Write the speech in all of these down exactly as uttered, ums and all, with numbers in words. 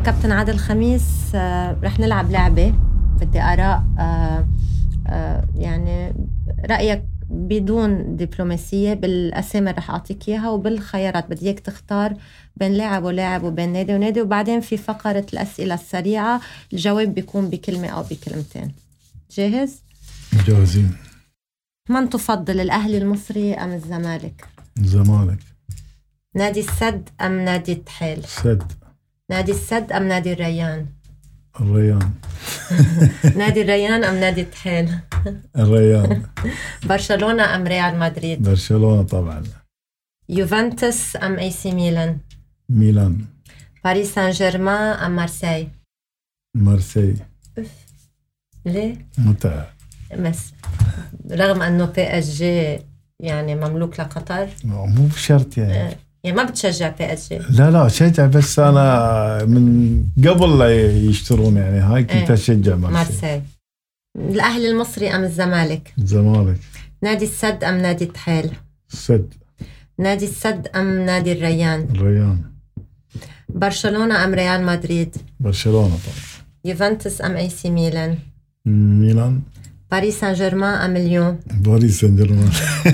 كابتن عادل خميس، آه رح نلعب لعبة. بدي آراء آه آه يعني رأيك بدون دبلوماسية بالأسامي رح أعطيك إياها وبالخيارات بدي إياك تختار بين لاعب ولاعب وبين نادي ونادي، وبعدين في فقرة الأسئلة السريعة الجواب بيكون بكلمة أو بكلمتين. جاهز؟ جاهزين. من تفضل، الأهلي المصري أم الزمالك؟ الزمالك. نادي السد أم نادي التحيل؟ سد. نادي السد أم نادي الريان؟ الريان. نادي الريان أم نادي التحيل؟ الريان. برشلونة أم ريال مدريد؟ برشلونة طبعا. يوفنتوس أم اي سي ميلان؟ ميلان. باريس سان جيرمان أم مارسي؟ مارسي. ليه؟ متعة. بس رغم أنه بي اس جي يعني مملوك لقطر، مو بشرط يعني. يعني ما بتشجع بي اس جي؟ لا لا شجع، بس أنا من قبل لا يشترون يعني هاي كنت ايه. أشجع مارسي. مارسي. الأهلي المصري أم الزمالك؟ الزمالك. نادي السد أم نادي التحيل؟ السد. نادي السد أم نادي الريان؟ الريان. برشلونة أم ريال مدريد؟ برشلونة طبعا. يوفنتوس أم اي سي ميلان؟ ميلان. باريس سان جيرمان أم ليون؟ باريس سان جيرمان.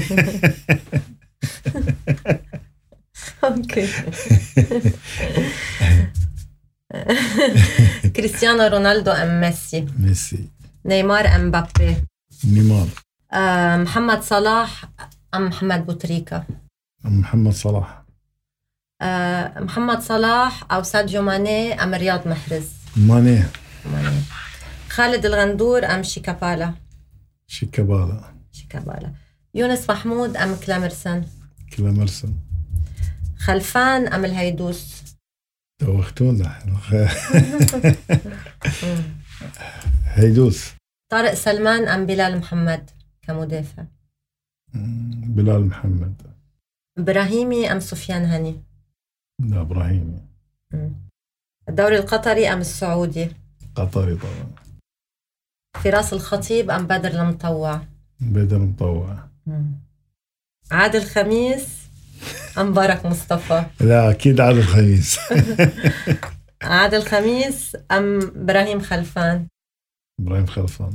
اوكي. كريستيانو رونالدو أم ميسي؟ ميسي. نيمار أم مبابي؟ نيمار. آه محمد صلاح أم محمد بوتريكا؟ محمد صلاح. آه محمد صلاح أو ساديو ماني أم رياض محرز؟ ماني. ماني. خالد الغندور أم شيكابالا؟ شيكابالا. شيكابالا. يونس محمود أم كلامرسن؟ كلامرسن. خلفان أم الهيدوس؟ توختونا. هيدوس. طارق سلمان أم بلال محمد كمدافع؟ بلال محمد. إبراهيمي أم سفيان هني؟ لا إبراهيمي. الدوري القطري أم السعودي؟ قطري طبعا. فراس الخطيب أم بدر المطوع؟ بدر مطوع. عادل خميس أم بارك مصطفى؟ لا أكيد عادل خميس. عادل خميس أم إبراهيم خلفان؟ إبراهيم خلفان.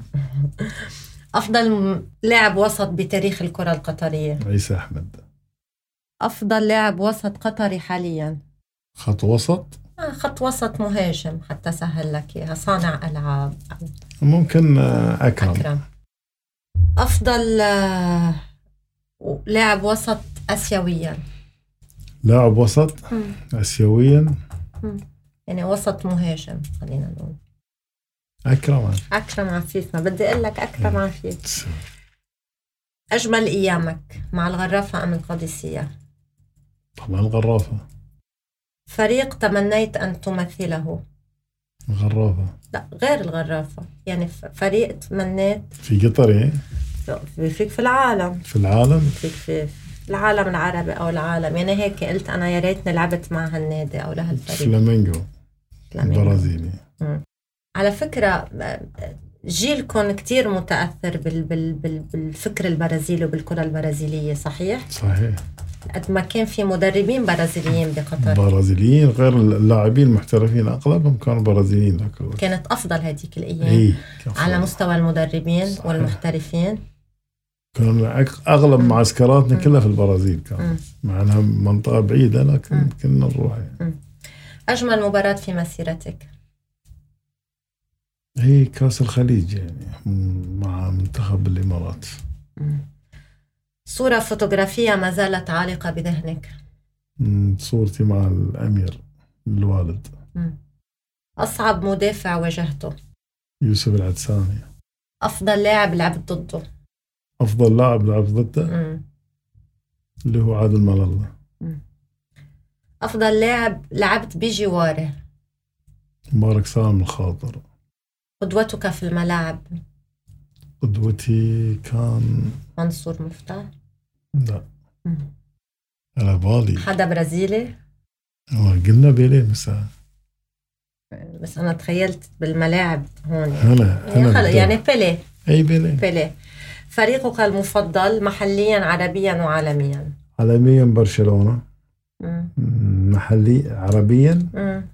أفضل لاعب وسط بتاريخ الكرة القطرية؟ عيسى أحمد. أفضل لاعب وسط قطري حاليا؟ خط وسط؟ آه خط وسط مهاجم حتى سهل لك إياها، صانع ألعاب. ممكن أكرم. أكرم. أفضل آه لاعب وسط أسيويا؟ لاعب وسط مم. أسيويا مم. يعني وسط مهاجم خلينا نقول. أكرم أكرم عفيف. ما بدي أقول لك أكرم عفيف. أجمل أيامك مع الغرافة أم القادسية؟ طبعا الغرافة. فريق تمنيت أن تمثله؟ الغرافة. لا غير الغرافة، يعني فريق تمنيت في قطر يعني؟ فيك في العالم. في العالم؟ فيك في العالم العربي أو العالم، يعني هيك قلت أنا يا ريتني لعبت مع هالنادي أو لهالفريق. فلامينغو البرازيلي. على فكرة جيلكم كتير متأثر بال بال بال بالفكر البرازيلي وبالكرة البرازيلية، صحيح؟ صحيح. قد ما كان في مدربين برازيليين بقطر. برازيليين غير اللاعبين المحترفين أغلبهم كانوا برازيليين. كانت أفضل هذيك الأيام إيه على مستوى المدربين. صحيح. والمحترفين كان أغلب م. معسكراتنا كلها في البرازيل، كان مع أنها منطقة بعيدة لكن م. كنا نروح يعني. أجمل مباراة في مسيرتك؟ هي كاس الخليج يعني مع منتخب الإمارات. م. صورة فوتوغرافية ما زالت عالقة بذهنك؟ صورتي مع الأمير الوالد. م. أصعب مدافع واجهته؟ يوسف العدساني. أفضل لاعب لعبت ضده؟ أفضل لاعب لعبت ضده اللي هو عادل ملالة. أفضل لاعب لعبت بجواره؟ مبارك سالم الخاطر. قدوتك في الملاعب؟ قدوتي كان منصور مفتاح. لا على بالي حدا برازيلي؟ قلنا بيلي مساء، بس أنا تخيلت بالملاعب هون هلا هلا يعني بيلي. أي بيلي. بيلي. فريقك المفضل محليا عربيا وعالميا؟ عالميا برشلونة. مم. محلي عربيا مم.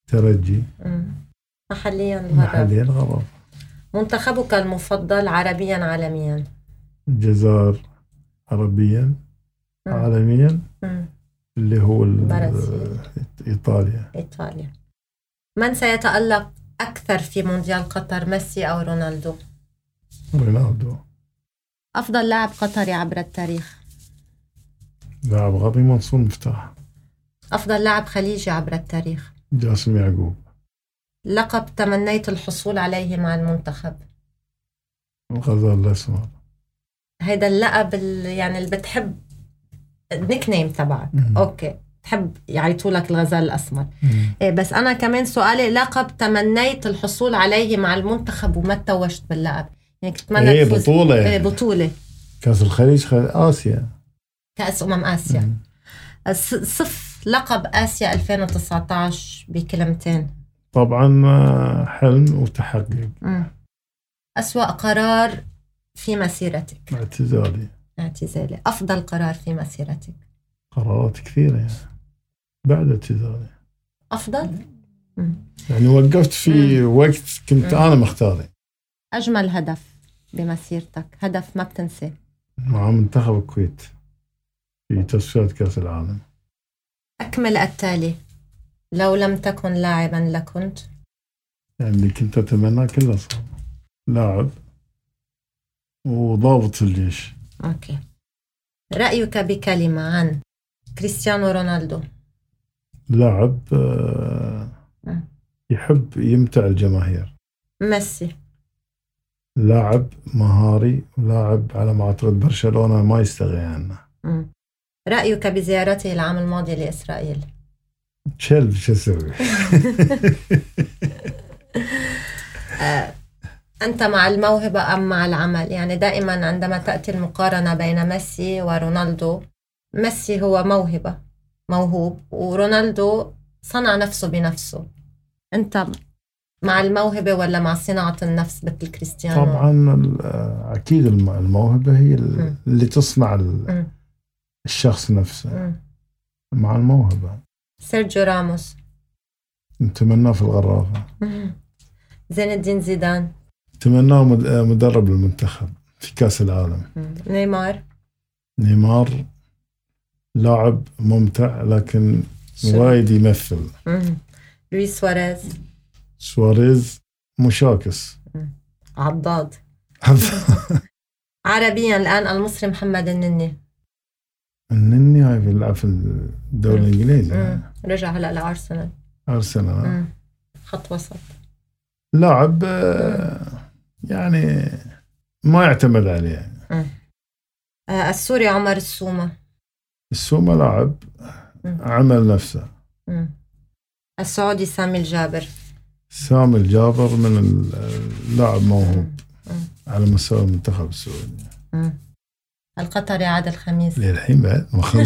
ترجي. مم. محليا الغرب. محليا الغرب. منتخبك المفضل عربيا عالميا؟ الجزائر عربيا. مم. عالميا. مم. اللي هو برازيل. إيطاليا. إيطاليا. من سيتألق أكثر في مونديال قطر، ميسي أو رونالدو؟ رونالدو. أفضل لاعب قطري عبر التاريخ؟ لاعب غربي منصور مفتاح. أفضل لاعب خليجي عبر التاريخ؟ جاسم يعقوب. لقب تمنيت الحصول عليه مع المنتخب؟ الغزال الأسمر. هيدا اللقب يعني اللي بتحب النيك نيم تبعك. أوكي، تحب يعيطوا لك الغزال الأسمر. إيه، بس أنا كمان سؤالي لقب تمنيت الحصول عليه مع المنتخب وما توجت باللقب، يعني تتمنى إيه بطولة يعني. إيه بطولة. كأس الخليج، خل... آسيا، كأس أمم آسيا. صف لقب آسيا ألفين وتسعة عشر بكلمتين. طبعا حلم وتحقق. مم. أسوأ قرار في مسيرتك؟ اعتزالي. اعتزالي. أفضل قرار في مسيرتك؟ قرارات كثيرة يعني بعد اعتزالي. أفضل؟ مم. يعني وقفت في مم. وقت كنت مم. أنا مختاري. أجمل هدف بمسيرتك، هدف ما بتنسي؟ مع منتخب الكويت في تصفيات كأس العالم. أكمل التالي. لو لم تكن لاعبا لكنت؟ يعني اللي كنت أتمنى كله صار لاعب وضابط في الجيش. أوكي. رأيك بكلمة عن كريستيانو رونالدو؟ لاعب يحب يمتع الجماهير. ميسي؟ لاعب مهاري ولاعب على ما أعتقد برشلونة ما يستغني عنه. مم. رأيك بزيارته العام الماضي لإسرائيل؟ شلب شو اسوي. أنت مع الموهبة أم مع العمل؟ يعني دائما عندما تأتي المقارنة بين ميسي ورونالدو، ميسي هو موهبة، موهوب، ورونالدو صنع نفسه بنفسه. أنت مع الموهبة ولا مع صناعة النفس مثل كريستيانو؟ طبعا أكيد الموهبة هي اللي تصنع الشخص نفسه. م. مع الموهبة. سيرجيو راموس؟ نتمناه في الغرافة. زين الدين زيدان؟ نتمناه مدرب المنتخب في كأس العالم. نيمار؟ نيمار لاعب ممتع لكن وايد يمثل. مم. لويس سواريز؟ سواريز مشاكس. عضاد. عربيا الآن المصري محمد النني. النني هاي بيلعب في الدوري الإنجليزي. رجع هلا لأرسنال. أرسنال. خط وسط. لاعب يعني ما يعتمد عليه. آه السوري عمر السومة؟ السومة لاعب عمل نفسه. مم. السعودي سامي الجابر؟ سامي الجابر من اللاعب موهوب على مستوى المنتخب السعودي. مم. القطري عادل خميس؟ للحين بعد ما خلص.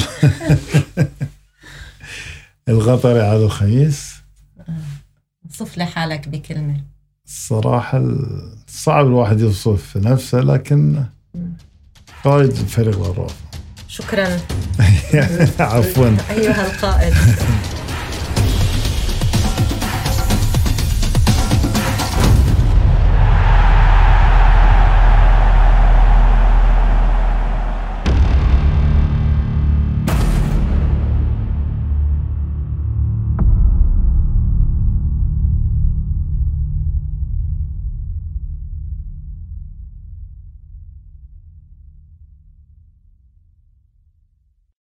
القطري عادل خميس. صف لي حالك بكلمة. الصراحة صعب الواحد يوصف نفسه لكن قائد فريق الغرافة. شكرا. عفوا. أيها القائد.